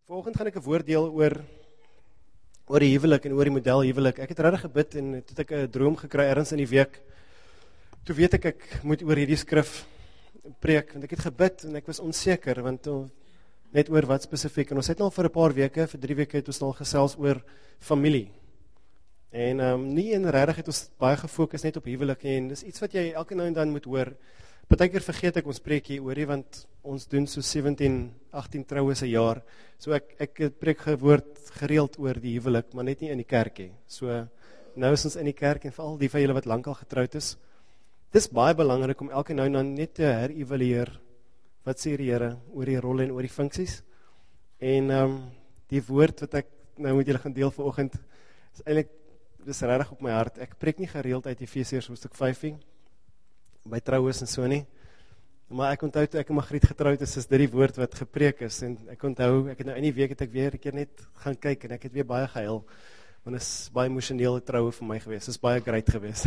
Vanoggend gaan ek 'n woord deel oor die huwelik en oor die model huwelik. Ek het regtig gebid en toe het ek 'n droom gekry ergens in die week. Toe weet ek moet oor hierdie skrif preek, want ek het gebid en ek was onseker, want net oor wat spesifiek. En ons het al vir 'n paar weke, vir 3 weke het ons al gesels oor familie. En nie en regtig het ons baie gefokus net op huwelik nie, en dis iets wat jy elke nou en dan moet hoor. Partykeer vergeet ek ons preek hier oor, want ons doen so 17, 18 troues 'n jaar. So ek preek woord gereeld oor die huwelik, maar net nie in die kerk nie. So nou is ons in die kerk, en veral die van julle wat lankal getroud is. Dis baie belangrik om elke nou en dan net te herevalueer wat sê die Here oor die rolle en oor die funksies. En die woord wat ek nou met julle gaan deel vanoggend is eintlik, dis regtig op my hart. Ek preek nie gereeld uit Efesiërs hoofstuk 5 nie, by troues en so nie. Maar ek onthou toe ek en Margriet getroud is dit die woord wat gepreek is. En ek onthou, ek het nou in die week het ek weer 'n keer net gaan kyk en ek het weer baie gehuil. Want dit is baie emosionele troue vir my gewees. Dit is baie great gewees.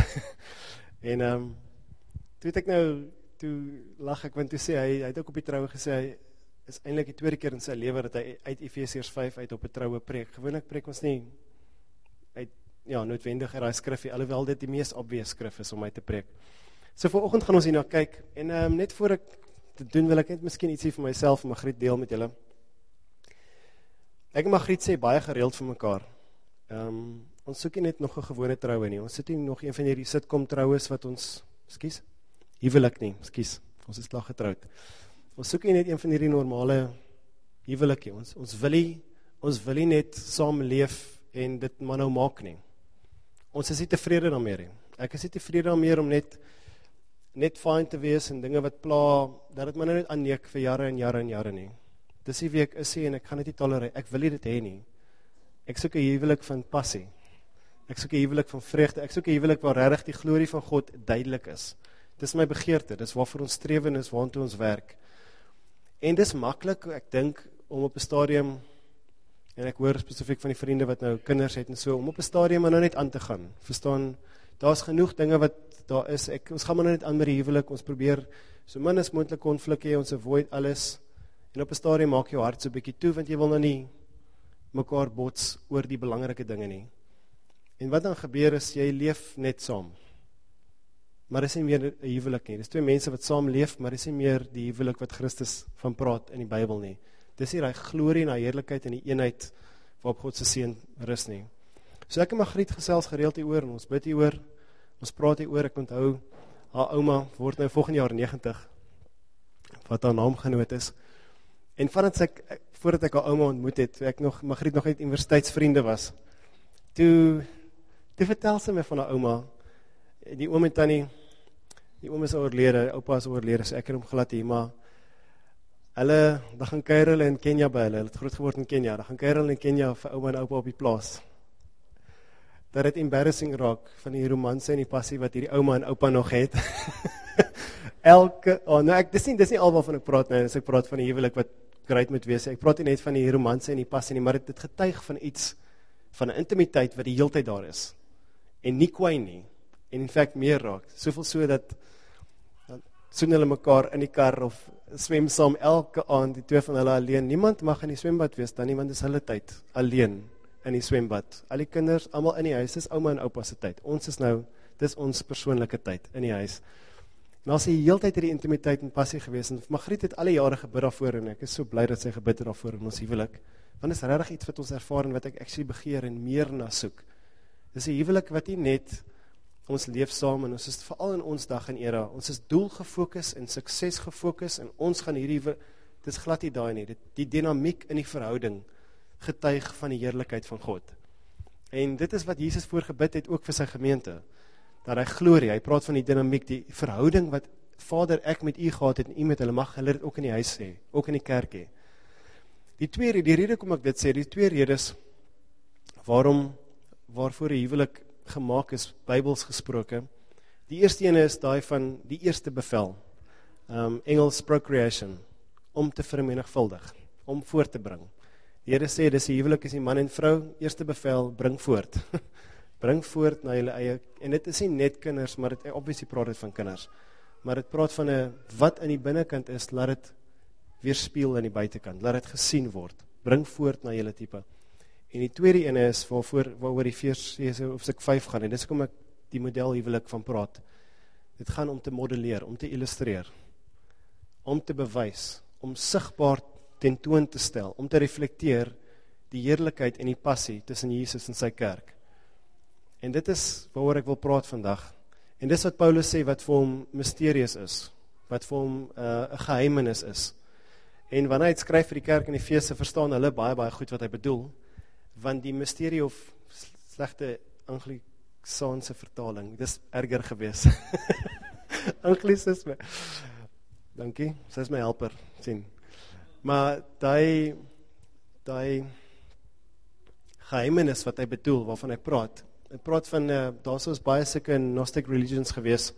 En toe het ek nou, toe lag ek, want toe sê hy het ook op die troue gesê, hy is eintlik die tweede keer in sy lewe dat hy uit Efesiërs 5 uit op 'n troue preek. Gewoonlik preek ons nie uit, noodwendig uit daai skrif, alhoewel dit die mees obvious skrif is om uit te preek. So vanoggend gaan ons hierna kyk, en net voor ek dit doen, wil ek net miskien ietsie vir myself en Margriet deel met julle. Ek en Margriet sê baie gereeld vir mekaar, ons soek nie net nog 'n gewone troue nie, ons sit nie nog een van hierdie sitkom troues wat ons, huwelik nie, ons is klaar getroud. Ons soek nie net een van hierdie normale huwelik nie, ons wil nie net saam leef en dit maar nou maak nie. Ons is nie tevrede daarmee nie. Ek is nie tevrede daarmee om net fyn te wees en dinge wat pla, dat het my nou net aanneek vir jare en jare en jare nie. Dis die wie ek is en ek gaan dit nie tolereer, ek wil nie dit hê nie. Ek soek 'n huwelik van passie, ek soek 'n huwelik van vreugde, ek soek 'n huwelik waar regtig die glorie van God duidelik is. Dis my begeerte, dis waarvoor ons streef en is waartoe ons werk. En dis maklik, ek dink, om op 'n stadium, en ek hoor spesifiek van die vriende wat nou kinders het en so, om op 'n stadium nou net aan te gaan. Verstaan, daar's genoeg dinge wat daar is, ons gaan maar net aan met die huwelik, ons probeer so min as moontlik konflik hê, ons avoid alles, en op 'n stadium maak jou hart so 'n bietjie toe, want jy wil nou nie mekaar bots oor die belangrike dinge nie. En wat dan gebeur is, jy leef net saam. Maar dis nie meer 'n huwelik nie, dis twee mense wat saam leef, maar dis nie meer die huwelik wat Christus van praat in die Bybel nie. Dis nie daai glorie en daai heerlikheid en die eenheid waarop God se seën rus nie. So ek en Margriet gesels gereeld hieroor, en ons bid hieroor, ons praat hieroor. Ek onthou, haar ouma word nou volgende jaar 90, wat haar naamgenoot is. En voordat ek haar ouma ontmoet het, toe ek Margriet nog net universiteitsvriende was, toe vertel sy my van haar ouma, die oom en tannie, die oom is oorlede, oupa is oorlede, so ek het hom glad hier, maar hulle, dan gaan kuier hulle in Kenia by hulle het groot geword in Kenia, dan gaan kuier hulle in Kenia vir ouma en oupa op die plaas. Dat het embarrassing raak van die romanse en die passie wat hierdie ouma en oupa nog het. Dis nie al waarvan ek praat nou, as ek praat van die huwelik wat great moet wees, ek praat nie net van die romanse en die passie nie, maar dit getuig van iets, van 'n intimiteit wat die heeltyd daar is, en nie kwyn nie, en in fact meer raak, soveel so dat soen hulle mekaar in die kar, of swem saam elke aand, die twee van hulle alleen, niemand mag in die swembad wees dan nie, want dis hulle tyd, alleen, in die swembad, al die kinders, allemaal in die huis, dis ouma en oupa se tyd, ons is nou, dis ons persoonlike tyd, in die huis, en as die heeltyd hierdie intimiteit en passie gewees, en Margriet het alle jare gebid daarvoor, en ek is so bly dat sy gebid het daarvoor in ons huwelik, want dis regtig iets wat ons ervaar, en wat ek actually begeer, en meer na soek, dis 'n huwelik wat nie net, ons leef saam, en ons is veral in ons dag en era, ons is doelgefokus en suksesgefokus, en ons gaan hierdie, dis glad nie daai nie, die dynamiek in die verhouding, getuig van die heerlikheid van God. En dit is wat Jesus voorgebid het ook vir sy gemeente, dat hy glorie, hy praat van die dynamiek, die verhouding wat Vader ek met u gehad het, en u met hulle mag hulle dit ook in die huis hê, ook in die kerk hê. Die rede kom ek dit sê, die twee redes, waarvoor die huwelik gemaak is, Bybels gesproke. Die eerste ene is daai van die eerste bevel, Engels procreation, om te vermenigvuldig, om voort te bring. Die Here sê, dis die huwelik is die man en vrou, eerste bevel, bring voort. Bring voort na julle eie, en dit is nie net kinders, maar dit obviously praat dit van kinders, maar dit praat van wat in die binnekant is, laat dit weerspieël in die buitekant, laat dit gesien word. bring voort na julle tipe. En die tweede ene is, waaroor die hoofstuk 5 gaan, en dis kom ek die model huwelik van praat. Dit gaan om te modelleer, om te illustreer, om te bewys, om sigbaar tentoon te stel, om te reflekteer die heerlikheid en die passie tussen Jesus en sy kerk. En dit is waaroor ek wil praat vandag. En dis wat Paulus sê, wat vir hom mysterieus is, wat vir hom 'n geheimenis is. En wanneer hy het skryf vir die kerk in Efese, verstaan hulle baie, baie goed wat hy bedoel, want die mysterie of slegte Anglikaanse vertaling, dis erger gewees. Anglisisme. Dankie, sy is my helper, sien. Maar die geheimenis wat hy bedoel, waarvan hy praat van, daar is baie sulke Gnostic religions gewees,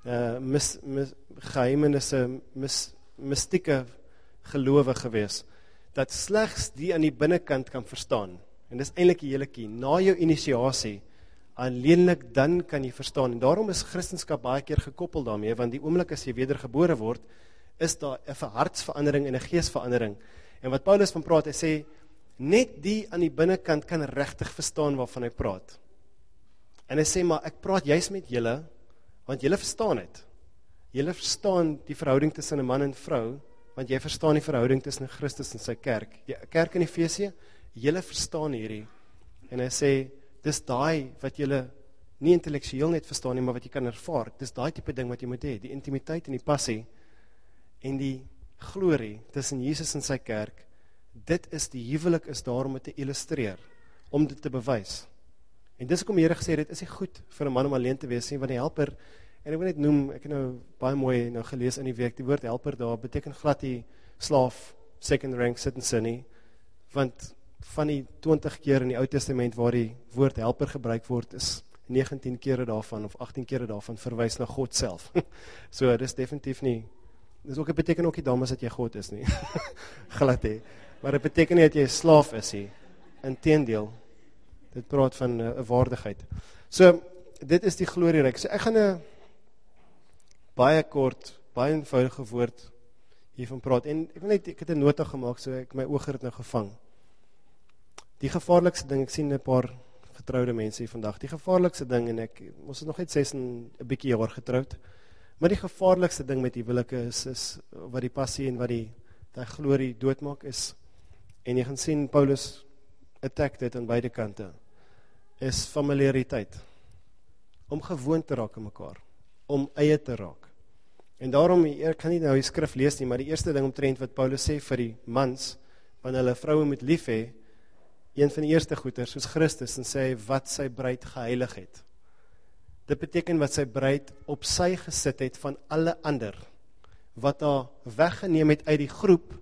geheimenisse, mystieke geloof gewees, dat slegs die aan die binnekant kan verstaan, en dis eintlik die hele kie, na jou initiasie, alleenlik dan kan jy verstaan, en daarom is Christendom baie keer gekoppel daarmee, want die oomblik as jy wedergebore word, is daar 'n hartsverandering en 'n geesverandering, en wat Paulus van praat, hy sê, net die aan die binnekant kan regtig verstaan waarvan hy praat, en hy sê, maar ek praat juist met julle, want julle verstaan het, julle verstaan die verhouding tussen 'n man en vrou, want jy verstaan die verhouding tussen Christus en sy kerk, die kerk in Efese, julle verstaan hierdie, en hy sê, dis daai wat julle nie intellektueel net verstaan nie, maar wat jy kan ervaar, dis daai tipe ding wat jy moet hê, die intimiteit en die passie, en die glorie tussen Jesus en sy kerk, dit is die huwelik is daar om dit te illustreer, om dit te bewys, en dis kom die Here gesê, dit is nie goed vir 'n man om alleen te wees nie, want die helper, en ek wil net noem, ek het nou baie mooi nou gelees in die week, die woord helper daar, beteken glad die slaaf, second rank citizen nie, want van die 20 keer in die Ou Testament waar die woord helper gebruik word, is 19 kere daarvan, of 18 kere daarvan, verwys na God self. So, dis definitief nie, dis ook, het beteken ook nie dames dat jy God is nie, glad hê, maar het beteken nie dat jy 'n slaaf is nie, inteendeel, dit praat van 'n waardigheid. So, dit is die glorieryk, so ek gaan 'n baie kort, baie eenvoudige woord hiervan praat, en ek het 'n nota gemaak, so ek my oog het nou gevang. Die gevaarlikste ding, ek sien 'n paar getrouwde mense hier vandag, die gevaarlikste ding, en ons is nog net 6 en 'n bietjie jaar getrouwd, maar die gevaarlikste ding met die huwelike is wat die passie en wat die glorie doodmaak is, en jy gaan sien, Paulus attack dit aan beide kante, is familiariteit, om gewoon te raak aan mekaar, om eie te raak, en daarom, ek kan nie nou die skrif lees nie, maar die eerste ding omtrent wat Paulus sê vir die mans, wanneer hulle vroue moet lief hê, een van die eerste goeders, soos Christus, en sê wat sy bruid geheilig het. Dit beteken wat sy bruid op sy gesit het van alle ander, wat haar weggeneem het uit die groep,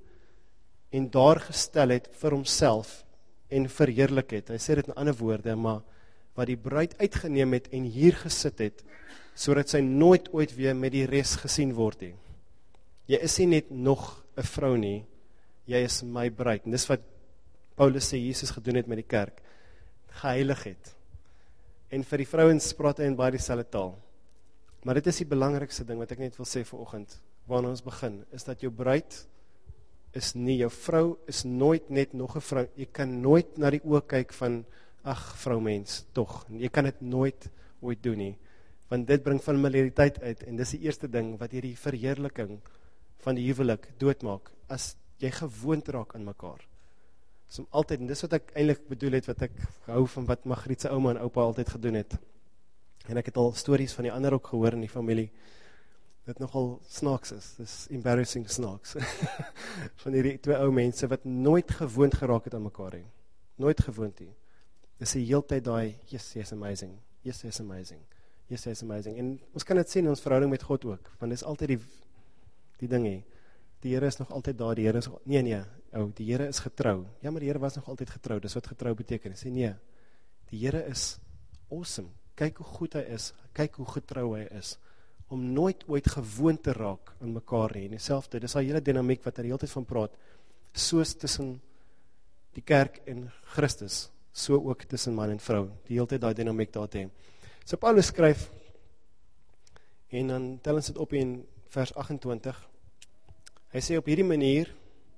en daar gestel het vir homself, en verheerlik het. Hy sê dit in ander woorde, maar wat die bruid uitgeneem het, en hier gesit het, sodat sy nooit ooit weer met die res gesien word nie. Jy is nie net nog 'n vrou nie, jy is my bruid, en dis wat Paulus sê Jesus gedoen het met die kerk, geheilig het. En vir die vrouens praat hy in baie dieselfde taal. Maar dit is die belangrikste ding wat ek net wil sê vanoggend, waarna ons begin, is dat jou bruid is nie, jou vrou is nooit net nog 'n vrou, jy kan nooit na die oë kyk van, ag vroumens, tog, jy kan dit nooit ooit doen nie, want dit bring familiariteit uit, en dis die eerste ding, wat hierdie verheerliking van die huwelik doodmaak, as jy gewoond raak aan mekaar. So altyd, en dis wat ek eintlik bedoel het, wat ek hou van wat Margriet se ouma en oupa altyd gedoen het, en ek het al stories van die ander ook gehoor in die familie, dit nogal snaaks is, dis embarrassing snaaks, van hierdie 2 ou mense, wat nooit gewoond geraak het aan mekaar heen, nooit gewoond heen, dis die hele tyd daai, yes, yes, amazing, yes, yes, amazing, yes, yes, amazing, en ons kan dit sien in ons verhouding met God ook, want dis altyd die ding hê, die Here is nog altyd daar, die Here is, nee, die Here is getrou, ja, maar die Here was nog altyd getrou, dis wat getrou beteken, sê nee, die Here is awesome, kyk hoe goed hy is, kyk hoe getrou hy is, om nooit ooit gewoon te raak aan mekaar heen, dieselfde, dis al hele dynamiek wat hy die hele tyd van praat, soos tussen die kerk en Christus, so ook tussen man en vrou, die hele tyd die dynamiek daar te hê. So Paulus skryf, en dan tel ons dit op in vers 28, hy sê op hierdie manier,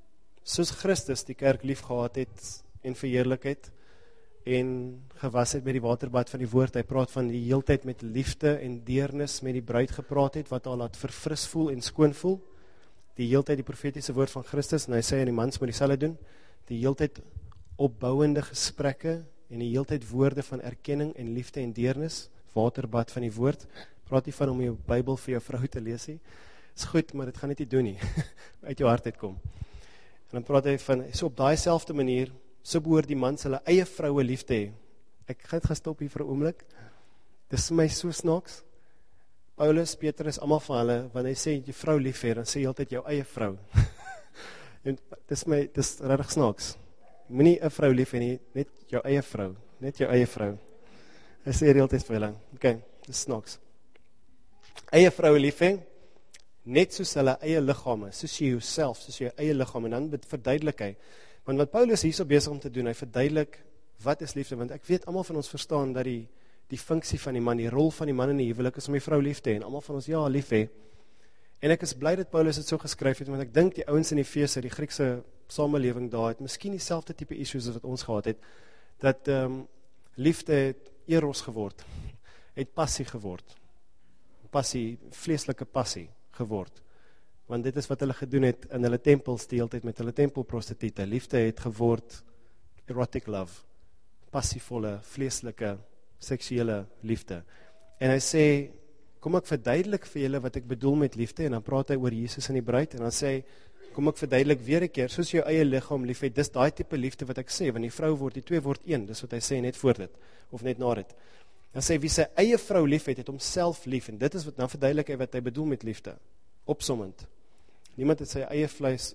soos Christus die kerk lief gehad het en verheerlik het en gewas het met die waterbad van die woord. Hy praat van die heeltyd met liefde en deernis met die bruid gepraat het, wat al laat verfris voel en skoon voel. Die heeltyd die profetiese woord van Christus, en hy sê, en die mans moet dieselfde doen, die heeltyd opbouende gesprekke, en die heeltyd woorde van erkenning en liefde en deernis, waterbad van die woord. Praat nie van om jou Bybel vir jou vrou te lees nie. Is goed, maar dit gaan net nie doen nie. Uit jou hart uitkom. En dan praat hy van, so op daai selfde manier, so behoort die mans hulle eie vroue lief te hê. Ek gaan stop hier vir 'n oomblik. Dis my so snaaks. Paulus, Petrus, almal van hulle, wanneer hy sê jy vrou lief hê, dan sê hy altyd jou eie vrou. En dis regtig snaaks. Moenie 'n vrou lief hê nie, net jou eie vrou, net jou eie vrou. Hy sê heeltyd vir hulle. Okay, dis snaaks. Eie vroue lief hê, net soos hulle eie liggame, soos jy jouself, soos jou eie liggaam, en dan verduidelik hy. Want wat Paulus hierso besig om te doen, hy verduidelik wat is liefde, want ek weet almal van ons verstaan dat die funksie van die man, die rol van die man in die huwelik is om die vrou lief te hê, en almal van ons ja, lief hê. En ek is bly dat Paulus dit so geskryf het, want ek dink die ouens in die fees uit die Griekse samelewing daar het miskien dieselfde tipe issues as wat ons gehad het, dat liefde het eros geword, het passie geword, passie, vleeslike passie geword, want dit is wat hulle gedoen het in hulle tempels die hele tyd met hulle tempelprostituie. Liefde het geword erotic love, passievolle, vleeslike, seksuele liefde. En hy sê, kom ek verduidelik vir julle wat ek bedoel met liefde, en dan praat hy oor Jesus en die bruid, en dan sê hy, kom ek verduidelik weer 'n keer, soos jou eie liggaam lief het, dis daai tipe liefde wat ek sê, want die vrou word, die twee word een, dis wat hy sê net voor dit, of net na dit. Dan sê, wie sy eie vrou lief het homself lief, en dit is wat, dan verduidelik hy wat hy bedoel met liefde, opsommend. Niemand het sy eie vlees,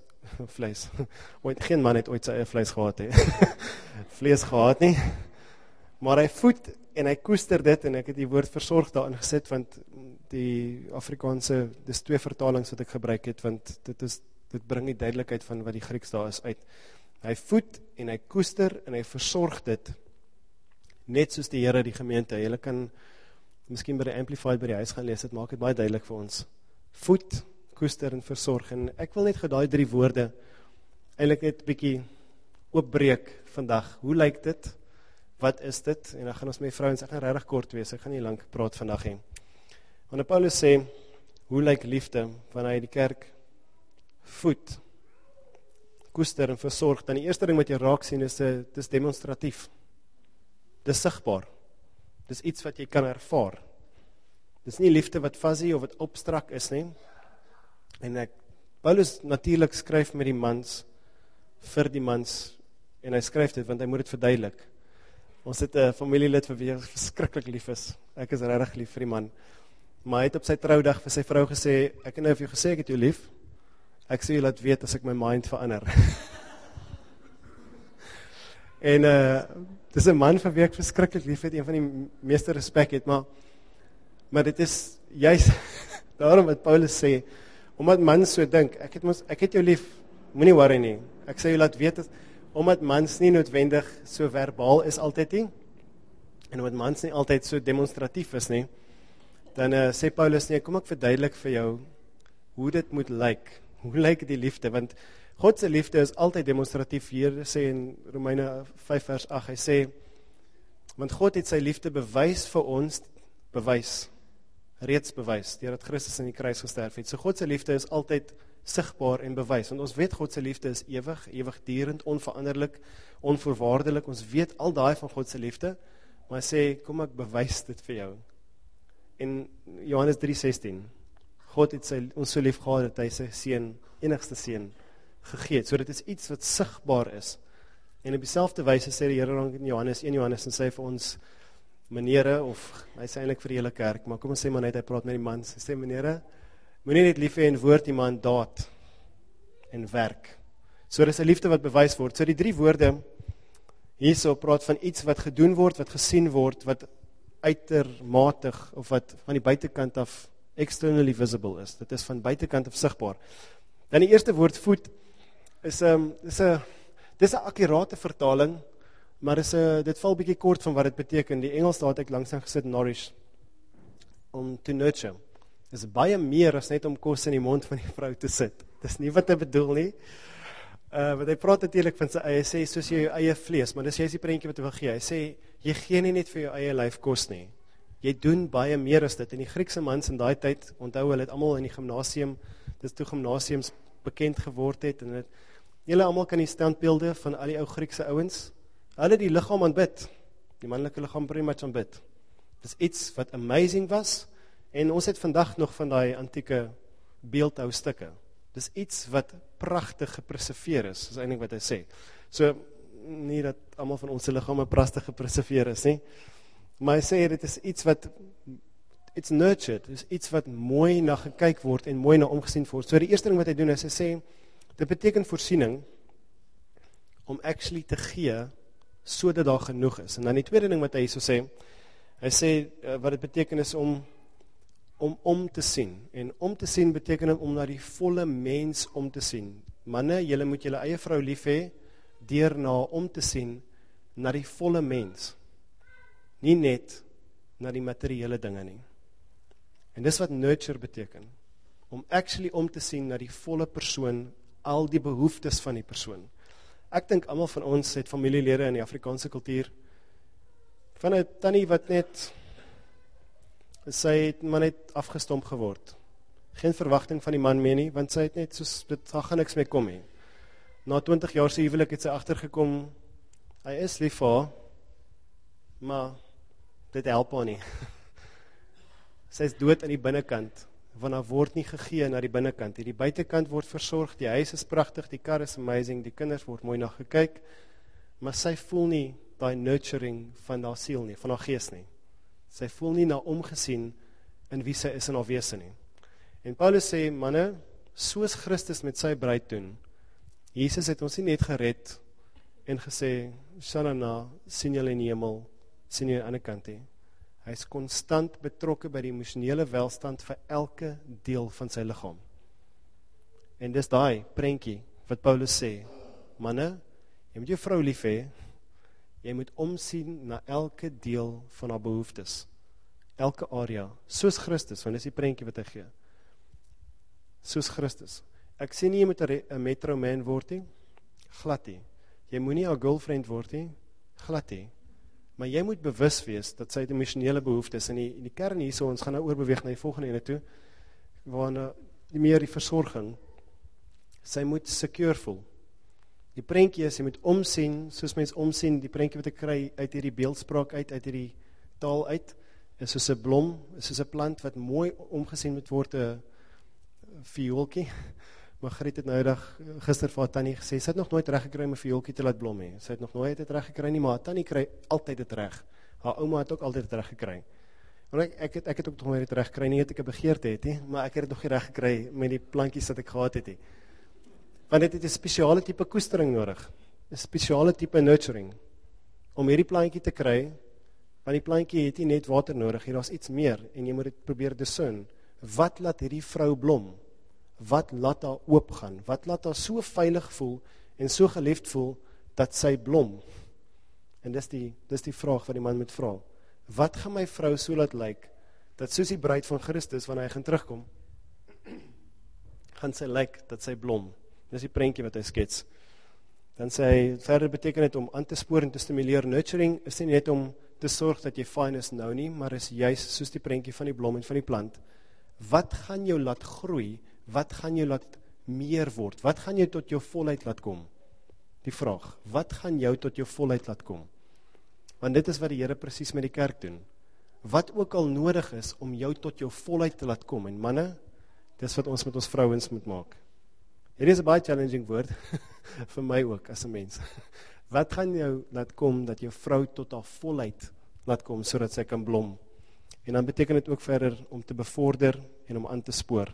geen man het ooit sy eie vlees gehad, vlees gehad nie, maar hy voed, en hy koester dit, en ek het die woord versorg daarin gesit, want die Afrikaanse, dis 2 vertalings wat ek gebruik het, want dit bring die duidelikheid van wat die Grieks daar is uit. Hy voed, en hy koester, en hy versorg dit, net soos die Here die gemeente. Julle kan miskien by die Amplified by die huis gaan lees, dit maak het baie duidelik vir ons. Voed, koester en versorg, en ek wil net daai 3 woorde, eintlik net bietjie oopbreek vandag. Hoe lyk dit? Wat is dit? En dan gaan ons met die vrouens, ek gaan regtig kort wees, ek gaan nie lank praat vandag nie. Wanneer Paulus sê, hoe lyk liefde, wanneer hy die kerk voed, koester en versorg, dan die eerste ding wat jy raak sien is, dis demonstratief. Dis sigbaar. Dis iets wat jy kan ervaar. Dis nie liefde wat fuzzy of wat abstrakt is nie. En Paulus natuurlijk skryf met die mans, vir die mans, en hy skryf dit, want hy moet dit verduidelik. Ons het 'n familielid vir wie verskriklik lief is. Ek is regtig lief vir die man. Maar hy het op sy troudag vir sy vrou gesê, ek het nou vir jou gesê, ek het jou lief. Ek sê jy laat weet as ek my mind verander. En dis 'n man vir wie ek verskriklik lief het, een van die meeste respek het, maar dit is juist daarom wat Paulus sê, omdat mans so dink, ek het jou lief, moenie worry nie. Ek sê jy laat weet, omdat mans nie noodwendig so verbaal is altyd nie, en omdat mans nie altyd so demonstratief is nie, dan sê Paulus nie, kom ek verduidelik vir jou, hoe dit moet lyk. Hoe lyk die liefde? Want God se liefde is altyd demonstratief. Hier sê in Romeine 5 vers 8, hy sê, want God het sy liefde bewys vir ons, reeds bewys, deurdat Christus in die kruis gesterf het. So God se liefde is altyd sigbaar en bewys, want ons weet God se liefde is ewigdurend, onveranderlik, onvoorwaardelik, ons weet al daai van God se liefde, maar hy sê, kom ek bewys dit vir jou. En Johannes 3:16, God het ons so lief gehad, dat hy sy seun, enigste seun, gegee het. So dit is iets wat sigbaar is. En op dieselfde wyse sê die Here in Johannes, 1 Johannes, en sê vir ons, menere, of hy sê eintlik vir die hele kerk, maar kom ons sê maar net, hy praat met die mans, hy sê, menere, moenie net lief hê in woord, maar in daad en werk. So dit is 'n liefde wat bewys word. So die 3 woorde, hierso praat van iets wat gedoen word, wat gesien word, wat uitermatig, of wat van die buitekant af externally visible is. Dit is van buitekant af sigbaar. Dan die eerste woord voed is 'n akkurate vertaling, maar dit val bietjie kort van wat dit beteken. Die Engels daar het ek langsaan gesit, nourish, om to nurture. Dis baie meer as net om kos in die mond van die vrou te sit. Dis nie wat ek bedoel nie. Want hy praat natuurlik van sy eie, sê, soos jou eie vlees, maar dis jy is die prentjie wat hy wil gee. Hy sê, jy gee nie net vir jou eie lyf kos nie. Jy doen baie meer as dit. En die Griekse mans in daai tyd, onthou hulle het almal in die gimnasium, dis toe gimnasiums bekend geword het, en julle almal kan die standbeelde van al die ou Griekse ouens, hulle die liggaam aanbid, die manlike liggaam pretty much aanbid. Dis iets wat amazing was, en ons het vandag nog van die antieke beeldhoustukke. Dis iets wat pragtig gepreserveer is eintlik wat hy sê. So, nie dat almal van ons liggame pragtig gepreserveer is, nie. Maar hy sê, dit is iets wat, it's nurtured, dit is iets wat mooi na gekyk word, en mooi na omgesien word. So die eerste ding wat hy doen is, hy sê, dit beteken voorsiening, om actually te gee, so dat daar genoeg is. En dan die tweede ding wat hy so sê, hy sê, wat dit beteken is om te sien. En om te sien beteken om na die volle mens om te sien. Manne, julle moet julle eie vrou lief hê, deur na om te sien, na die volle mens. Nie net na die materiële dinge nie. En dis wat nurture beteken. Om actually om te sien na die volle persoon, al die behoeftes van die persoon. Ek dink almal van ons het familielede in die Afrikaanse kultuur, van 'n tannie wat net, sy het maar net afgestomp geword. Geen verwagting van die man meer nie, want sy het net soos, dit gaan niks mee kom nie. Na 20 jaar se huwelik het sy agtergekom, hy is lief vir haar, maar dit help haar nie. Sy is dood aan die binnekant, want haar word nie gegee na die binnekant. Die buitekant word versorg, die huis is pragtig, die kar is amazing, die kinders word mooi na gekyk, maar sy voel nie die nurturing van haar siel nie, van haar gees nie. Sy voel nie na omgesien in wie sy is in haar wese nie. En Paulus sê, manne, soos Christus met sy bruid doen, Jesus het ons nie net gered en gesê, Shalana, sien julle in die hemel, sien julle aan die ander kant nie. Hy is konstant betrokke by die emosionele welstand vir elke deel van sy liggaam. En dis daai prentjie wat Paulus sê, manne, jy moet jou vrou lief hê, jy moet omsien na elke deel van haar behoeftes, elke area, soos Christus, want dis die prentjie wat hy gee. Soos Christus. Ek sê nie jy moet 'n metro man word nie, glad nie. Jy moet nie 'n girlfriend word nie, glad nie. Maar jy moet bewus wees dat sy emosionele behoeftes, en die kern hier, so ons gaan nou oorbeweeg na die volgende ene toe, waarna die meer die versorging, sy moet secure voel. Die prentjie is, jy moet omsien, soos mens omsien, die prentjie wat ek kry uit hierdie beeldspraak uit hierdie taal uit, is soos 'n blom, is soos 'n plant wat mooi omgesien moet word, 'n viooltjie. Margriet het nou gister vir haar tannie gesê, sy het nog nooit reg gekry om 'n viooltjie te laat blom hê. Sy het nog nooit dit reg gekry nie, maar haar tannie kry altyd dit reg. Haar ouma het ook altyd dit reg gekry. En ek het ook nog nooit dit reg gekry nie, het ek 'n begeerte het nie, maar ek het dit nog nie reg gekry met die plantjies wat ek gehad het nie. Want dit het 'n spesiale tipe koestering nodig, 'n spesiale tipe nurturing, om hierdie plantjie te kry, want die plantjie het nie net water nodig, hier is iets meer, en jy moet dit probeer discern. Wat laat hierdie vrou blom? Wat laat haar oopgaan? Wat laat haar so veilig voel, en so geliefd voel, dat sy blom? En dis die vraag wat die man moet vra. Wat gaan my vrou so laat lyk, dat soos die bruid van Christus, wanneer hy gaan terugkom, gaan sy lyk, dat sy blom? Dis die prentjie wat hy skets. Dan sê hy, verder beteken dit om aan te spoor en te stimuleer. Nurturing is nie net om te sorg dat jy fyn is nou nie, maar is juist soos die prentjie van die blom en van die plant. Wat gaan jou laat groei? Wat gaan jou laat meer word? Wat gaan jou tot jou volheid laat kom? Die vraag, wat gaan jou tot jou volheid laat kom? Want dit is wat die Here presies met die kerk doen. Wat ook al nodig is om jou tot jou volheid te laat kom. En manne, dis wat ons met ons vrouens moet maak. Hier is 'n baie challenging woord, vir my ook, as 'n mens. Wat gaan jou laat kom, dat jou vrou tot haar volheid laat kom, sodat sy kan blom? En dan beteken dit ook verder, om te bevorder, en om aan te spoor.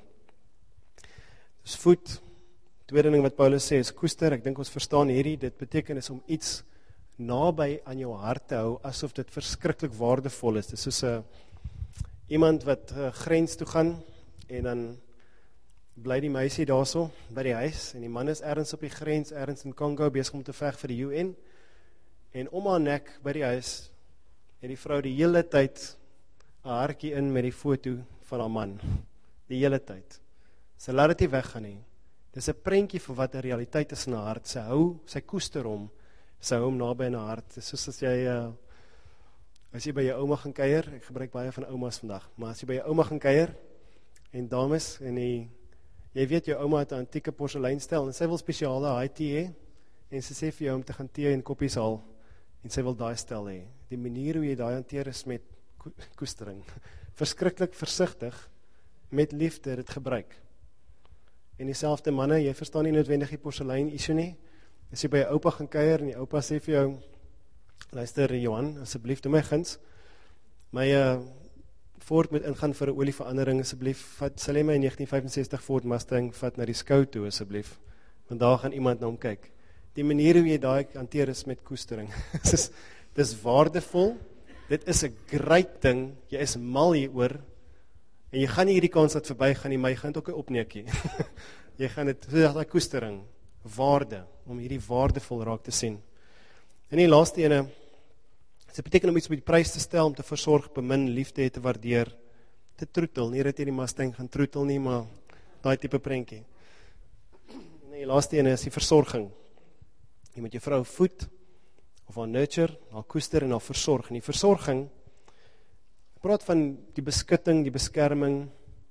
Dus voed, tweede ding wat Paulus sê, is koester. Ek dink ons verstaan hierdie, dit beteken is om iets naby aan jou hart te hou, asof dit verskriklik waardevol is. Dit is soos iemand wat grens toe gaan, en dan bly die meisie daarso by die huis, en die man is ergens op die grens, ergens in Congo, besig om te veg vir die UN, en om haar nek by die huis, en die vrou die hele tyd 'n hartjie in met die foto van haar man, die hele tyd. Sy laat dit nie weggaan nie, Dis 'n prentjie vir wat 'n realiteit is in haar hart. Sy koester hom, sy hou hom naby in haar hart. Dis soos as jy by jou ouma gaan kuier, ek gebruik baie van oumas vandag, maar as jy by jou ouma gaan kuier, en dames, en jy weet jou ouma het 'n antieke porseleinstel, en sy wil spesiale high tea hê, en sy sê vir jou om te gaan tee en koppies haal, en sy wil daai stel hê. Die manier hoe jy daai hanteer is met koestering. Verskriklik versigtig, met liefde dit gebruik. En dieselfde manne, jy verstaan nie noodwendig die porselein issue nie. As jy by jou oupa gaan kuier, en die oupa sê vir jou, luister Johan, asseblief, doe my guns, my Ford moet ingaan vir 'n olieverandering, asseblief, sal jy my 1965 Ford Mustang vat na die skou toe, asseblief, want daar gaan iemand na hom kyk. Die manier hoe jy daai hanteer is met koestering, dis waardevol, dit is 'n great ding, jy is mal hieroor, en jy gaan nie hierdie kans wat verby gaan nie, maar jy gaan dit ook opneekie. Jy gaan dit, daai koestering, waarde, om hierdie waardevol raak te sien. En die laaste ene, dit beteken om iets met die prys te stel, om te versorg, bemin, liefde te waardeer, te troetel, nie dat jy die Mustang gaan troetel nie, maar daai tipe prentjie. En die laaste ene is die versorging. Jy moet jou vrou voed, of haar nurture, haar koester en haar versorg. En die versorging, ek praat van die beskutting, die beskerming,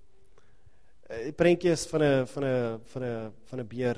die prentjie is van 'n beer,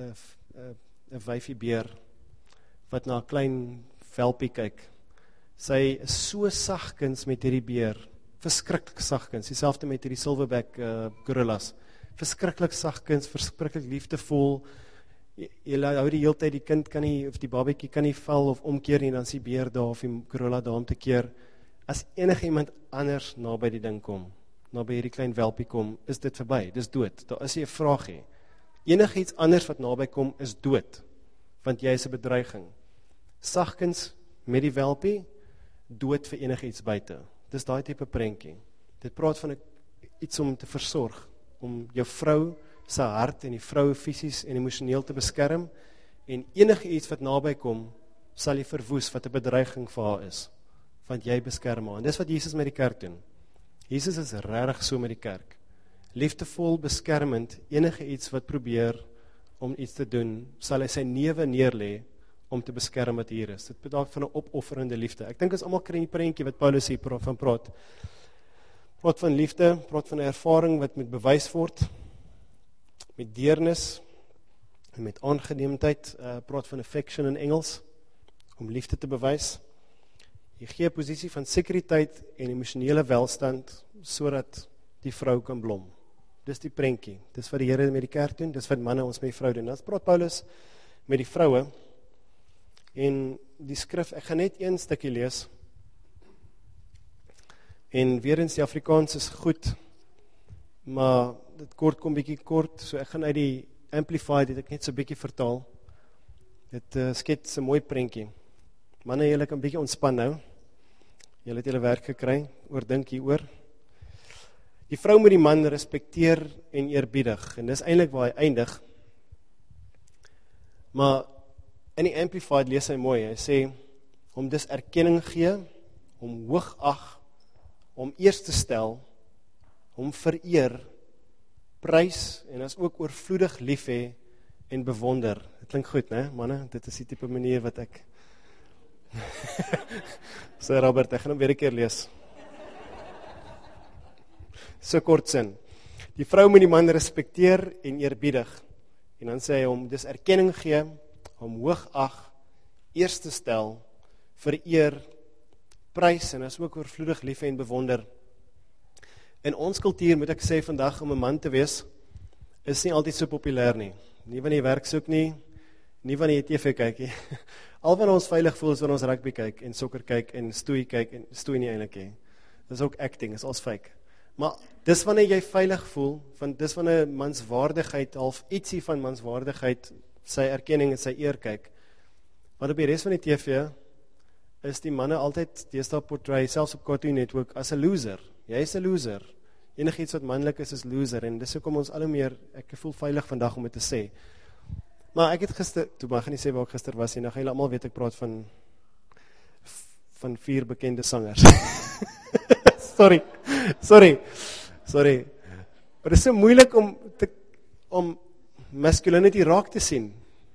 'n wyfie beer, wat na 'n klein velpie kyk. Sy is so sagkens met hierdie beer, verskriklik sagkens, dieselfde met hierdie silverback gorillas, verskriklik sagkens, verskriklik liefdevol, jy hou die hele tyd, die kind kan nie, of die babetjie kan nie val of omkeer nie, dan is die beer daar, of die gorilla daar om te keer. As enige iemand anders na by die ding kom, na by hierdie klein welpie kom, is dit verby, dis dood, daar is nie 'n vraagie. Enige iets anders wat naby kom, is dood, want jy is 'n bedreiging. Sagkens met die welpie, dood vir enige iets buite. Dis daai tipe prentjie. Dit praat van iets om te versorg, om jou vrou sy hart en die vrou fisies en emosioneel te beskerm, en enige iets wat naby kom, sal jy verwoes wat 'n bedreiging vir haar is, want jy beskerm haar. En dis wat Jesus met die kerk doen. Jesus is regtig so met die kerk. Liefdevol, beskermend, enige iets wat probeer om iets te doen, sal hy sy newe neerlê om te beskerm wat hier is. Dit bedoel van 'n opofferende liefde. Ek dink ons almal kry die prentjie wat Paulus hier van praat. Praat van liefde, praat van 'n ervaring wat moet bewys word, met deernis, en met aangeneemdheid, praat van affection in Engels, om liefde te bewys. Jy gee 'n posisie van sekuriteit en emosionele welstand, sodat die vrou kan blom. Dis die prentjie, dis wat die Here met die kerk doen, dis wat manne ons met die vrou doen. Dan praat Paulus met die vroue, en die skrif, ek gaan net een stukkie lees, en weer eens die Afrikaans is goed, maar dit kom bietjie kort, so ek gaan uit die Amplified, dit ek net so bietjie vertaal, dit skets 'n mooi prentjie. Manne, julle kan bietjie ontspan nou, julle het julle werk gekry, oordink hieroor. Die vrou moet die man respekteer en eerbiedig, en dis eintlik waar hy eindig, maar in die Amplified lees hy mooi, hy sê, om dis erkenning gee, om hoog ag, om eers te stel, om vereer, prys, en as ook oorvloedig lief hê en bewonder. Dit klink goed, né, manne? Dit is die tipe manier wat ek sê, Robert, ek gaan hom weer 'n keer lees. So kort sin. Die vrou moet die man respekteer en eerbiedig, en dan sê hy om dis erkenning gee, om hoog ag, eers te stel, vereer, prys, en as ook oorvloedig lief hê en bewonder. In ons kultuur, moet ek sê, vandag om 'n man te wees, is nie altyd so populêr nie. Nie wanneer jy werk soek nie, nie wanneer jy TV kyk nie. Al wanneer ons veilig voel is wanneer ons rugby kyk, en sokker kyk, en stoei kyk, en stoei nie eintlik nie. Dis ook acting, is als fake. Maar dis wanneer jy veilig voel, want dis wanneer mans waardigheid, half ietsie van mans waardigheid, sy erkenning en sy eer kyk. Want op die res van die TV, is die manne altyd, deesdae portray, selfs op Cartoon Network, as 'n loser. Jy is 'n loser. Enige iets wat manlik is loser, en dis hoekom ons al hoe meer, ek voel veilig vandag om dit te sê. Maar ek het gister, toe maar gaan nie sê waar ek gister was, en dan gaan julle almal weet ek praat van 4 bekende sangers. Sorry. Maar dit is so moeilik om masculinity raak te sien.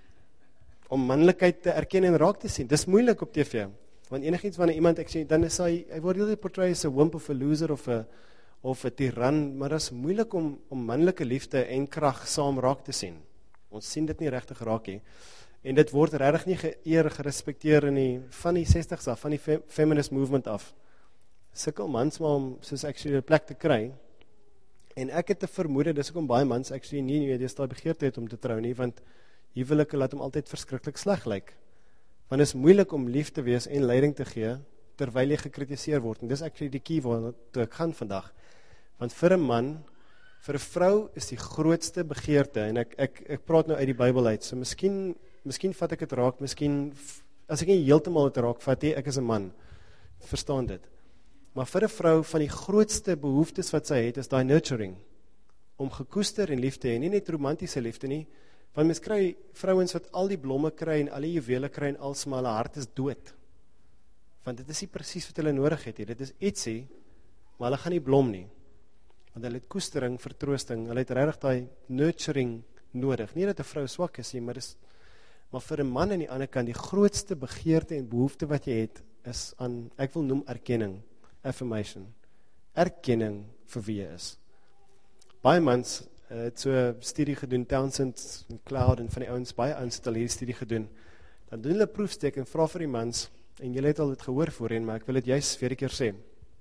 Om manlikheid te erken en raak te sien. Dis moeilik op TV. Want enigiets wanneer iemand ek sien, dan is hy word heel portray as 'n wimp of 'n loser of 'n tiran, maar dit is moeilik om manlike liefde en krag saam raak te sien. Ons sien dit nie regtig raak nie. En dit word regtig nie geëer, gerespekteer van die 60s af, van die feminist movement af. Sukkel mans maar om soos actually 'n plek te kry. En ek het te vermoed, dis hoekom baie mans actually nie daai begeerte het om te trou nie, want huwelike laat hom altyd verskriklik sleg lyk. Want dit is moeilik om lief te wees en leiding te gee, terwyl jy gekritiseer word. En dis actually die key waartoe ek gaan vandag. Want vir 'n man, vir 'n vrou is die grootste begeerte, en ek praat nou uit die Bybel uit, so miskien vat ek het raak, miskien, as ek nie heeltemal het raak vat, ek is 'n man, verstaan dit. Maar vir 'n vrou, van die grootste behoeftes wat sy het, is daai nurturing, om gekoester en lief te hê, nie net romantiese liefde nie, want mens kry vrouens wat al die blomme kry, en al die juwele kry, en als maar hulle hart is dood, want dit is nie presies wat hulle nodig het, dit is ietsie, maar hulle gaan nie blom nie, want hulle het koestering, vertroosting, hulle het regtig daai nurturing nodig, nie dat 'n vrou swak is nie, maar vir 'n man aan die ander kant, die grootste begeerte en behoefte wat jy het, is aan, ek wil noem erkenning, affirmation, erkenning vir wie jy is. Baie mans het so 'n studie gedoen, Townsend en Cloud en van die ouens, baie ouens het al hierdie studie gedoen, dan doen hulle proefsteek en vra vir die mans, en julle het al dit gehoor voorheen, maar ek wil dit juist weer 'n keer sê.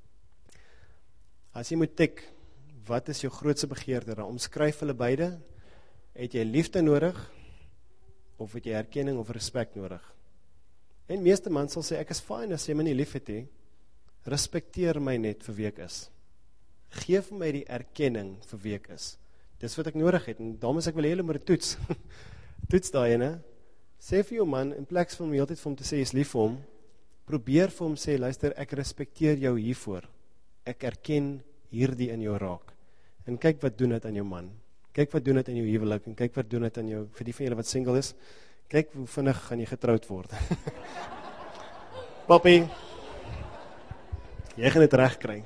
As jy moet tik, wat is jou grootste begeerte, dan omskryf hulle beide, het jy liefde nodig, of het jy erkenning of respek nodig? En meeste mans sal sê, ek is fine as jy my nie lief het nie, respekteer my net vir wie ek is. Geef my die erkenning vir wie ek is. Dis wat ek nodig het, en daarom is ek wil hele maar toets. Toets daai ene. Sê vir jou man, in plek van heeltyd vir hom te sê, jy is lief vir hom, probeer vir hom sê, luister, ek respekteer jou hiervoor. Ek erken hierdie in jou raak. En kyk wat doen dit aan jou man. Kyk wat doen dit in jou huwelik, en kyk wat doen dit aan jou, vir die van julle wat single is, kyk hoe vinnig gaan jy getroud word. Papi, jy gaan dit reg kry.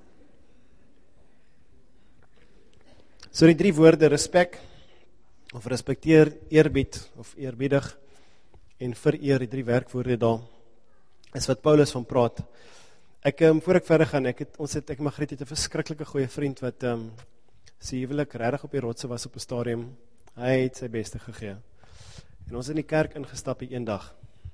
So die 3 woorde, respek, of respekteer, eerbied, of eerbiedig, en vereer, die 3 werkwoorde daar, is wat Paulus van praat. Voor ek verder gaan, ek en Margriet het 'n verskriklike goeie vriend, wat sy huwelik regtig op die rotse was op 'n stadium, hy het sy beste gegee. En ons het in die kerk ingestap die een dag.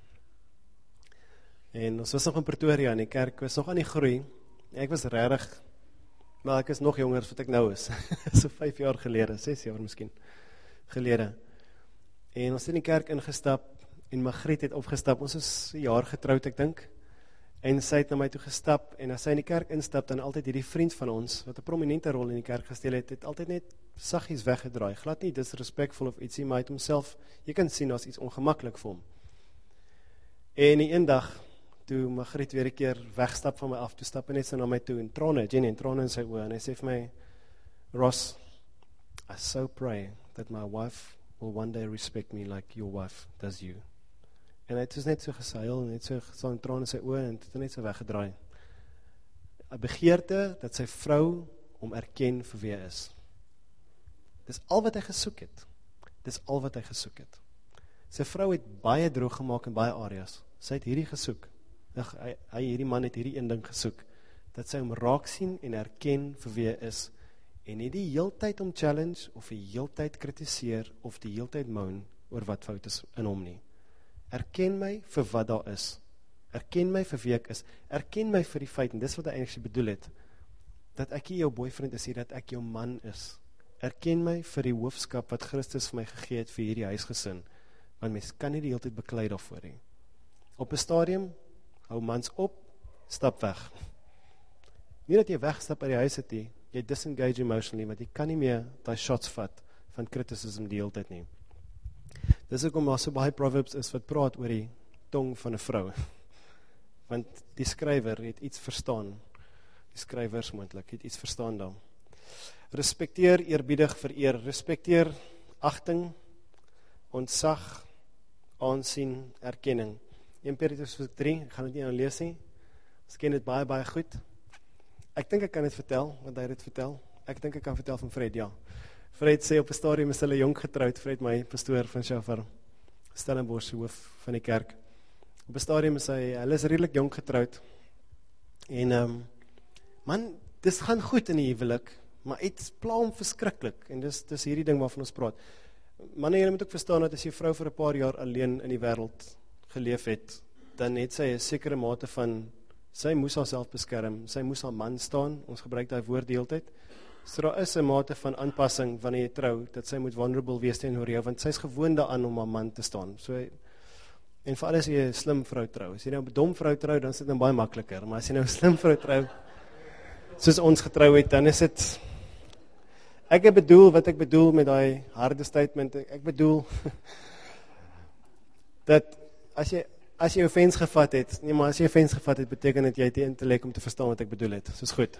En ons was nog in Pretoria, en die kerk was nog aan die groei. Ek was regtig, maar ek is nog jonger as wat ek nou is. So 5 jaar gelede, 6 jaar miskien gelede. En ons het in die kerk ingestap, en Margriet het opgestap, ons is 'n jaar getroud, ek dink. En sy het na my toe gestap, en as sy in die kerk instap, dan altyd hierdie vriend van ons, wat 'n prominente rol in die kerk gesteel het altyd net saggies weggedraai, glad nie disrespectful of ietsie, maar hy het homself, jy kan sien, as iets ongemaklik vir hom. En die een dag, toe Margriet weer 'n keer wegstap van my af, toe stap hy net so na my toe, en Jenny en trane in sy oë, en hy sê vir my, Ross, I so pray that my wife will one day respect me like your wife does you. En hy het net so geseil, net so in trane in sy oë, en het net so weggedraai. 'n Begeerte dat sy vrou hom erken vir wie hy is. Dis al wat hy gesoek het. Dis al wat hy gesoek het. Sy vrou het baie droog gemaak in baie areas. Sy het hierdie gesoek. Hierdie man het hierdie een ding gesoek, dat sy hom raak sien en erken vir wie hy is, en nie die heeltyd om challenge, of die heeltyd kritiseer, of die heeltyd moan, oor wat fout is in hom nie. Erken my vir wat daar is. Erken my vir wie ek is. Erken my vir die feit, en dis wat hy eintlik bedoel het, dat ek nie jou boyfriend is hier, dat ek jou man is. Erken my vir die hoofskap wat Christus vir my gegee het vir hierdie huisgesin, want mens kan nie die hele tyd beklei daarvoor nie. Op 'n stadium, hou mans op, stap weg. Nie dat jy wegstap uit die huis het nie, jy disengage emotionally, want jy kan nie meer die shots vat van criticism die hele tyd nie. Dis ook om daar so baie Proverbs is wat praat oor die tong van 'n vrou. Want die skrywer het iets verstaan. Die skrywers moontlik het iets verstaan daar. Respekteer, eerbiedig, vereer. Respekteer, agting, ontzag, aansien, erkenning. 1 Petrus 3, ek gaan dit nie nou lees nie. Ons ken dit baie, baie goed. Ek dink ek kan dit vertel, want hy het dit vertel. Ek dink ek kan vertel van Fred, ja. Fred sê op 'n stadium is hulle jonk getroud, Fred my pastoor van Shofar, Stellenbosch hoof van die kerk. Op 'n stadium is hulle is redelik jonk getroud. En man, dis gaan goed in die huwelik, maar iets pla hom verskriklik. En dis hierdie ding waarvan ons praat. Manne, jy moet ook verstaan dat as jy vrou vir 'n paar jaar alleen in die wêreld geleef het, dan het sy 'n sekere mate van, sy moes haarself beskerm, sy moes haar man staan, ons gebruik daai woord die hele tyd. So daar is 'n mate van aanpassing wanneer jy trou, dat sy moet vulnerable wees teenoor jou, want sy is gewoond daaraan om haar man te staan. So, en veral as jy 'n slim vrou trou, as jy nou 'n dom vrou trou, dan is dit nou baie makliker, maar as jy nou 'n slim vrou trou, soos ons getrou het, dan is dit, ek bedoel wat ek bedoel met daai harde statement, ek bedoel, dat as jy offense gevat het, nee, maar as jy offense gevat het, beteken dit jy het die intellek om te verstaan wat ek bedoel het, soos goed.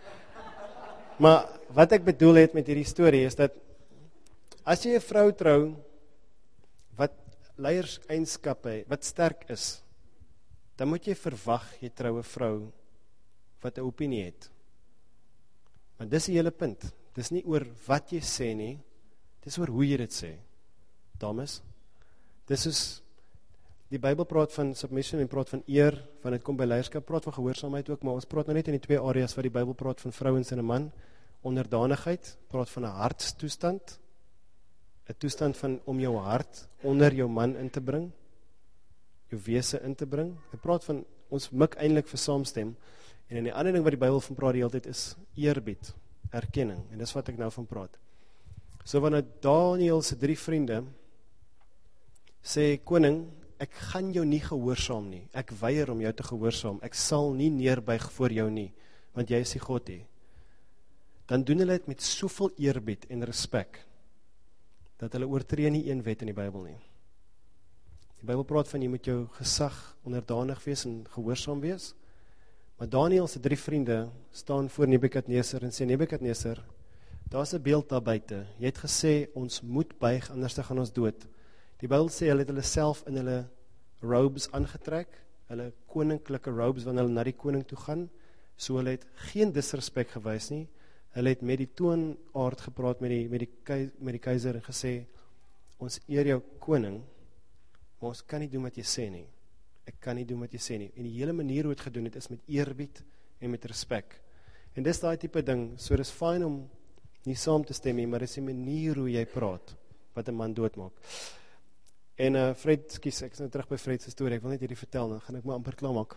Maar wat ek bedoel het met hierdie storie is dat, as jy 'n vrou trou, wat leierseienskappe, wat sterk is, dan moet jy verwag, jy trou 'n vrou, wat 'n opinie het. Want dis die hele punt, dis nie oor wat jy sê nie, dis oor hoe jy dit sê. Dames, dis is, die Bybel praat van submission en praat van eer, van dit kom by leierskap, praat van gehoorsaamheid ook, maar ons praat nou net in die twee areas wat die Bybel praat van vrouens en 'n man. Onderdanigheid, praat van 'n hartstoestand, 'n toestand van om jou hart onder jou man in te bring, jou wese in te bring. Dit praat van, ons mik eintlik vir saamstem, en in die ander ding wat die Bybel van praat die hele tyd is eerbied, erkenning, en dis wat ek nou van praat. So wanneer Daniël se 3 vriende sê, koning, ek gaan jou nie gehoorsaam nie, ek weier om jou te gehoorsaam, ek sal nie neerbuig voor jou nie, want jy is die God hier. Dan doen hulle dit met soveel eerbied en respek, dat hulle oortree nie een wet in die Bybel nie. Die Bybel praat van, jy moet jou gesag onderdanig wees en gehoorsaam wees, maar Daniël se 3 vriende staan voor Nebukadneser en sê, Nebukadneser, daar is 'n beeld daar buite, jy het gesê, ons moet buig, anders dan gaan ons dood. Die Bybel sê, hulle het hulle self in hulle robes aangetrek, hulle koninklike robes, wanneer hulle na die koning toe gaan, so hulle het geen disrespek gewys nie, hulle het met die toonaard gepraat met die keiser en gesê, ons eer jou koning, maar ons kan nie doen wat jy sê nie. Ek kan nie doen wat jy sê nie. En die hele manier hoe het gedoen het, is met eerbied en met respek. En dis daai tipe ding, so dis fyn om nie saam te stem nie, maar dis die manier hoe jy praat, wat 'n man doodmaak. En Fred, skus, ek is nou terug by Fred se storie, ek wil net hierdie vertel, dan gaan ek maar amper klaar maak.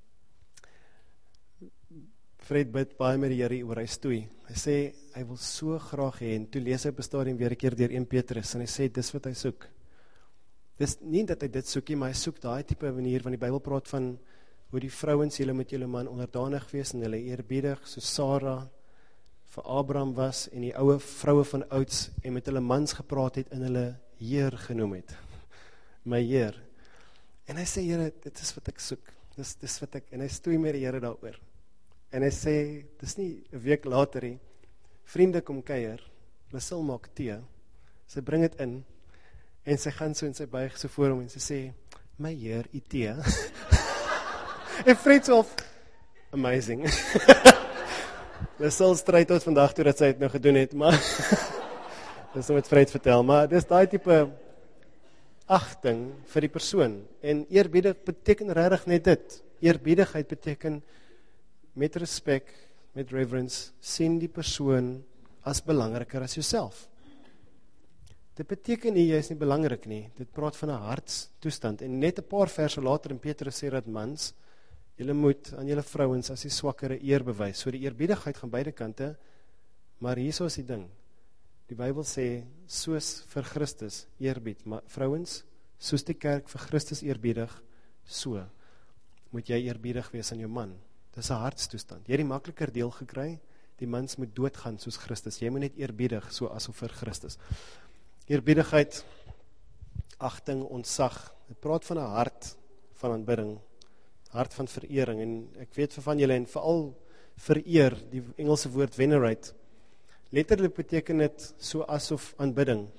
Fred bid baie met die Here oor hy stoei. Hy sê, hy wil so graag hê, en toe lees hy op 'n stadium weer 'n keer deur 1 Petrus, en hy sê, dis wat hy soek. Dis nie dat hy dit soek nie, maar hy soek daai tipe manier, want die Bybel praat van, hoe die vrouens, julle met julle man onderdanig wees, en hulle eerbiedig, soos Sarah vir Abraham was, en die oue vroue van ouds, en met hulle mans gepraat het, en hulle Heer genoem het. My Heer. En hy sê, Here, dit is wat ek soek, dis wat ek, en hy stoei met die Here daaroor. En hy sê, dis nie 'n week later nie, vriende kom kuier, hulle sal maak tee, sy bring dit in, en sy gaan so en sy buig so voor hom, en sy sê, my Heer, die tee. En Fred so of, amazing. Hulle sal stryd tot vandag toe dat sy het nou gedoen het, maar, dis nou met Fred vertel, maar dis daai tipe agting vir die persoon, en eerbiedig beteken regtig net dit, eerbiedigheid beteken, met respek, met reverence, sien die persoon as belangriker as jouself. Dit beteken nie, jy is nie belangrik nie, dit praat van 'n hartstoestand, en net 'n paar verse later in Petrus sê dat mans, julle moet aan julle vrouens as die swakkere eer bewys, so die eerbiedigheid gaan beide kante, maar hierso is die ding, die Bybel sê, soos vir Christus eerbied, maar vrouens, soos die kerk vir Christus eerbiedig, so moet jy eerbiedig wees aan jou man. Dis 'n hartstoestand. Jy het die makliker deel gekry, die mans moet doodgaan soos Christus, jy moet net eerbiedig, so asof vir Christus. Eerbiedigheid, agting, ontzag, het praat van 'n hart van aanbidding, hart van verering, en ek weet van julle, en veral vereer, die Engelse woord venerate, letterlik beteken dit so asof aanbidding,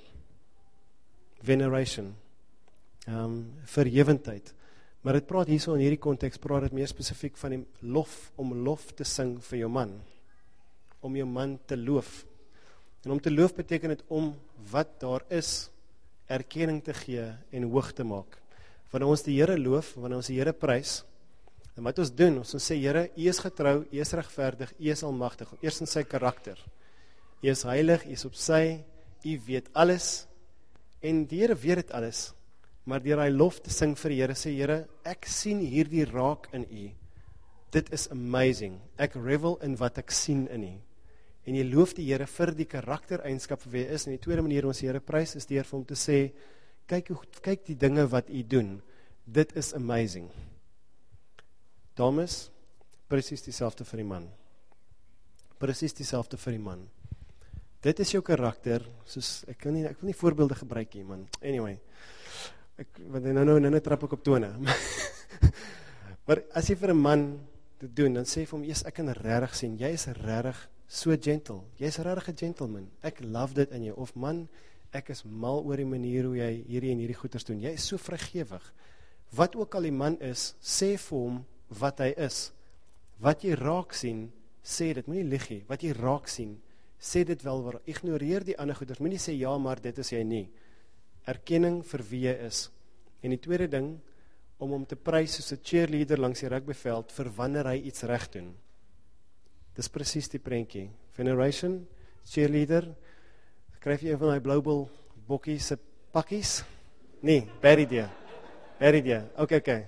veneration, verhewendheid, maar dit praat hierso in hierdie konteks, praat dit meer spesifiek van die lof, om lof te sing vir jou man, om jou man te loof, En om te loof beteken dit om wat daar is, erkenning te gee en hoog te maak. Wanneer ons die Here loof, wanneer ons die Here prys, en wat ons doen, ons sê, Here, U is getrou, U is regverdig, U is almagtig, eers in sy karakter. U is heilig, U is op sy, U weet alles, en die Here weet dit alles, maar deur hy lof te sing vir die Here, sê Here, ek sien hierdie raak in U. Dit is amazing. Ek revel in wat ek sien in U. En jy loof die Here vir die karaktereienskap vir wie hy is, en die tweede manier ons die Here prys is deur vir hom te sê, kyk die dinge wat U doen, dit is amazing. Dames, presies dieselfde vir die man. Presies dieselfde vir die man. Dit is jou karakter, soos, ek wil nie voorbeelde gebruik hier, man. Anyway, want nou trap ek op tone. Maar as jy vir 'n man dit doen, dan sê vir hom, yes, ek kan regtig sien, jy is regtig so gentle, jy is regtig 'n gentleman, ek love dit in jou, of man, ek is mal oor die manier hoe jy hierdie en hierdie goeders doen, jy is so vrygewig. Wat ook al die man is, sê vir hom wat hy is. Wat jy raak sien, sê dit, moenie lieg nie, wat jy raak sien, sê dit wel, ignoreer die ander goeders, moenie sê ja, maar dit is jy nie. Erkenning vir wie jy is. En die tweede ding, om hom te prys soos 'n cheerleader langs die rugbyveld vir wanneer hy iets reg doen. Dis presies die prentjie. Veneration, cheerleader, skryf jy een van die Bloubol bokkies se pakkies? Nee, bad idea. Okay.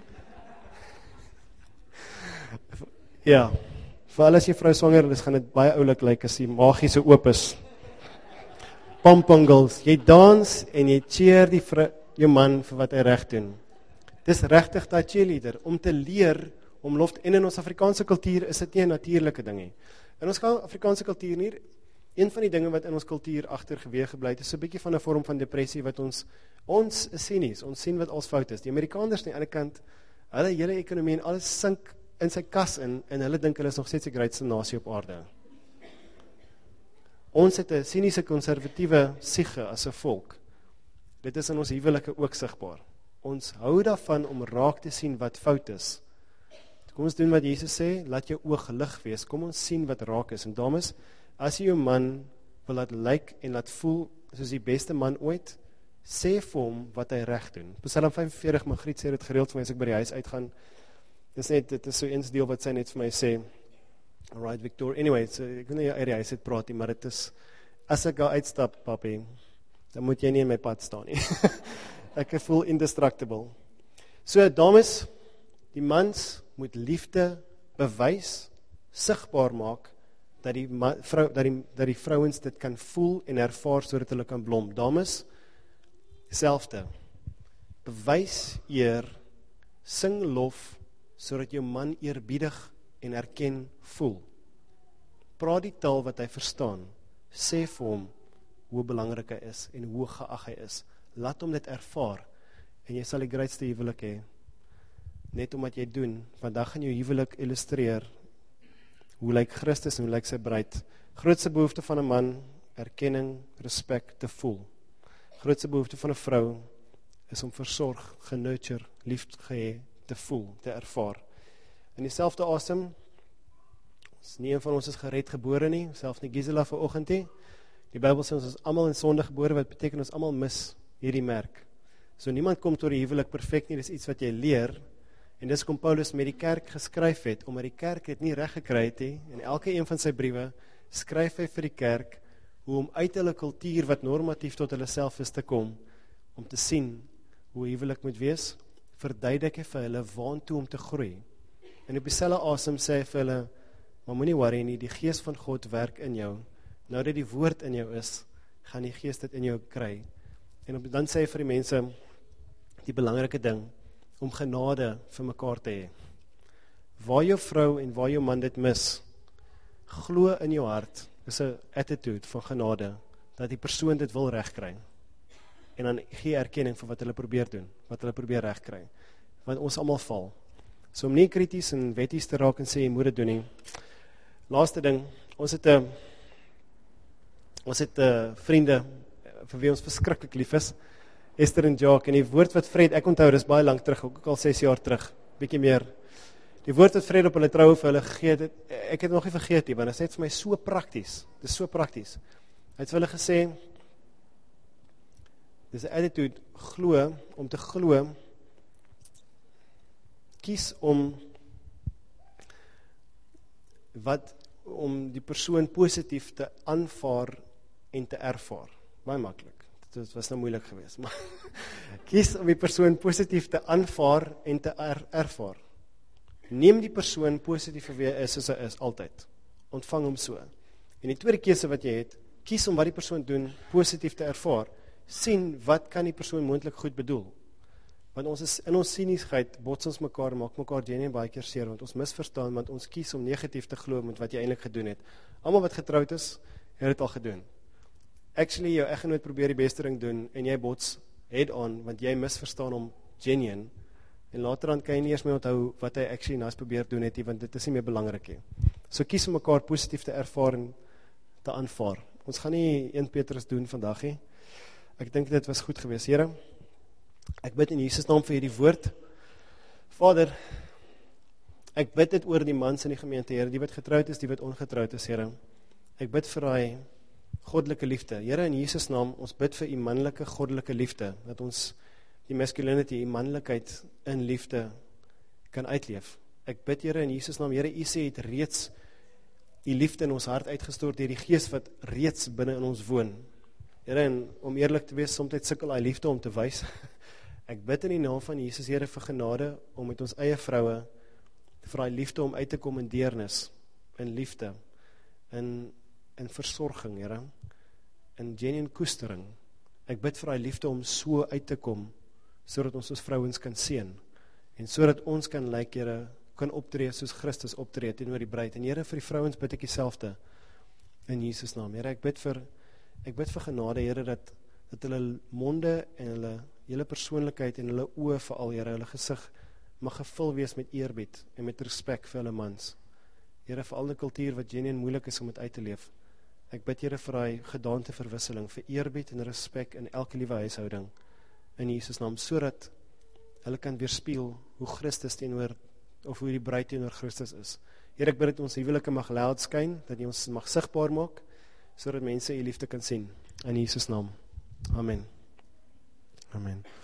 Ja, vir al as jy vrou swanger is, gaan dit baie oulik lyk as die maagie so oop is. Pompongles, jy dans en jy cheer jou man vir wat hy reg doen. Dis regtig daai cheerleader, om te leer, om lof, en in ons Afrikaanse kultuur is dit nie 'n natuurlike ding nie. In ons Afrikaanse kultuur nie, een van die dinge wat in ons kultuur agtergeweeg gebly het, is so 'n bietjie van 'n vorm van depressie wat ons is sinies, ons sien wat als fout is. Die Amerikaners aan die ander kant, hulle hele ekonomie en alles sink in sy kas in, en hulle dink hulle is nog steeds die grootste nasie op aarde. Ons het 'n siniese konservatiewe siege as 'n volk. Dit is in ons huwelike ook sigbaar. Ons hou daarvan om raak te sien wat fout is. Kom ons doen wat Jesus sê, laat jou oog lig wees, kom ons sien wat raak is. En dames, as jy jou man wil laat lyk en laat voel soos die beste man ooit, sê vir hom wat hy reg doen. Psalm 45, Magriet sê dit gereeld vir my as ek by die huis uitgaan. Dit is so eens deel wat sy net vir my sê, alright Victor, anyway, so, ek wil nie uit die huis uit praat nie, maar dit is, as ek daar uitstap, papi, dan moet jy nie in my pad staan nie. Ek voel indestructible. So, dames, die mans moet liefde bewys, sigbaar maak, dat die vrouens dit kan voel en ervaar, sodat hulle kan blom. Dames, selfde. Bewys eer, sing lof, sodat jou man eerbiedig en erken voel. Praat die taal wat hy verstaan, sê vir hom hoe belangrik hy is en hoe geag hy is. Laat hom dit ervaar en jy sal die grootste huwelik hê. Net omdat jy doen, vandag gaan jou huwelik illustreer hoe lyk Christus en hoe lyk sy bruid. Grootste behoefte van 'n man, erkenning, respek te voel. Grootste behoefte van 'n vrou is om versorg, genurture, liefgehê te voel, te ervaar. In dieselfde asem, nie een van ons is gered gebore nie, selfs nie Gisela vanoggend nie. Die Bybel sê ons is almal in sonde gebore, wat beteken ons almal mis hierdie merk. So niemand kom tot die huwelik perfek nie, dis iets wat jy leer, en dis kom Paulus met die kerk geskryf het, omdat die kerk het nie reg gekry het nie, en elke een van sy briewe, skryf hy vir die kerk, hoe om uit hulle kultuur, wat normatief tot hulle self is te kom, om te sien hoe huwelik moet wees, verduidelik hy vir hulle waantoe om te groei. En op dieselfde asem sê hy vir hulle, maar moenie worry nie, die gees van God werk in jou. Nou dat die woord in jou is, gaan die gees dit in jou kry. En dan sê hy vir die mense, die belangrike ding, om genade vir mekaar te hê. Waar jou vrou en waar jou man dit mis, glo in jou hart, is 'n attitude van genade, dat die persoon dit wil regkry. En dan gee erkenning vir wat hulle probeer doen, wat hulle probeer regkry. Want ons almal val. So om nie krities en wetties te raak en sê, jy moet dit doen nie. Laaste ding, ons het vriende, vir wie ons verskriklik lief is, Esther en Jacques, en die woord wat Fred, ek onthou, dis baie lang terug, ook al 6 jaar terug, bietjie meer, die woord wat Fred op hulle troue vir hulle gegee het, ek het nog nie vergeet nie, want dit is net vir my so prakties, dit is so prakties. Hy het vir hulle gesê, dis 'n attitude, glo, om te glo, kies om die persoon positief te aanvaar en te ervaar. Baie maklik. Dit was nou moeilik geweest, maar kies om die persoon positief te aanvaar en te ervaar. Neem die persoon positief vir wie hy is, soos hy is, altyd. Ontvang hom so. En die tweede keuse wat jy het, kies om wat die persoon doen, positief te ervaar. Sien, wat kan die persoon moontlik goed bedoel? Want ons is in ons siniesheid, bots ons mekaar, maak mekaar genuine baie keer seer, want ons misverstaan, want ons kies om negatief te glo met wat jy eintlik gedoen het. Almal wat getroud is, het dit al gedoen. Actually, jou eggenoot probeer die beste ding doen, en jy bots head on, want jy misverstaan hom genuine, en later dan kan jy nie eers meer onthou wat hy actually naast probeer doen het, want dit is nie meer belangrik nie. So kies om mekaar positief te ervaar en te aanvaar. Ons gaan nie 1 Petrus doen vandag nie. Ek dink dit was goed geweest, Here. Ek bid in Jesus naam vir hierdie woord. Vader, ek bid dit oor die mans in die gemeente, Here, die wat getroud is, die wat ongetrouwd is, Here. Ek bid vir daai goddelike liefde. Here, in Jesus naam, ons bid vir die manlike goddelike liefde, dat ons die masculinity, die manlikheid in liefde kan uitleef. Ek bid, Here, in Jesus naam, Here, U sê het reeds die liefde in ons hart uitgestort deur die Gees wat reeds binne in ons woon. Here, en om eerlik te wees, soms sukkel hy liefde om te wys. Ek bid in die naam van Jesus, Here, vir genade om met ons eie vroue vir daai liefde om uit te kom in deernis, in liefde, in versorging, Here, in genuine koestering. Ek bid vir daai liefde om so uit te kom, sodat ons vrouens kan seën, en sodat ons kan lyk, Here, kan optree soos Christus optree teenoor die bruid. En Here, vir die vrouens bid ek dieselfde in Jesus naam. Here, ek bid vir genade, Here, dat hulle monde en hulle hele persoonlikheid en hulle oë veral, Here, hulle gesig mag gevul wees met eerbied en met respek vir hulle mans. Here, vir al die kultuur wat genuine moeilik is om dit uit te leef. Ek bid, Here, vir daai gedaanteverwisseling, vir eerbied en respek in elke liewe huishouding in Jesus naam, sodat hulle kan weerspieël hoe Christus teenoor, of hoe die bruid teenoor Christus is. Here, ek bid dat ons huwelike mag loud skyn, dat jy ons mag sigbaar maak, sodat mense U liefde kan sien. In Jesus naam. Amen. Amen.